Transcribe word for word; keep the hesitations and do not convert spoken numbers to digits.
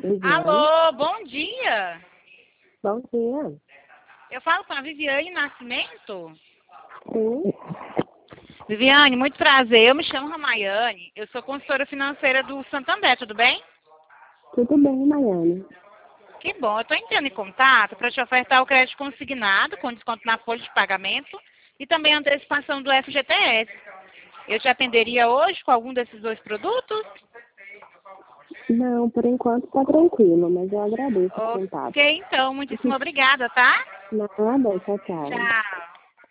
Viviane. Alô, bom dia. Bom dia. Eu falo com a Viviane Nascimento. Sim. Viviane, muito prazer. Eu me chamo Ramayane. Eu sou consultora financeira do Santander, tudo bem? Tudo bem, Maiane? Que bom. Eu estou entrando em contato para te ofertar o crédito consignado com desconto na folha de pagamento e também a antecipação do F G T S. Eu te atenderia hoje com algum desses dois produtos? Não, por enquanto tá tranquilo, mas eu agradeço o contato. Ok, então. Muitíssimo obrigada, tá? Nada, tchau, tchau. Tchau.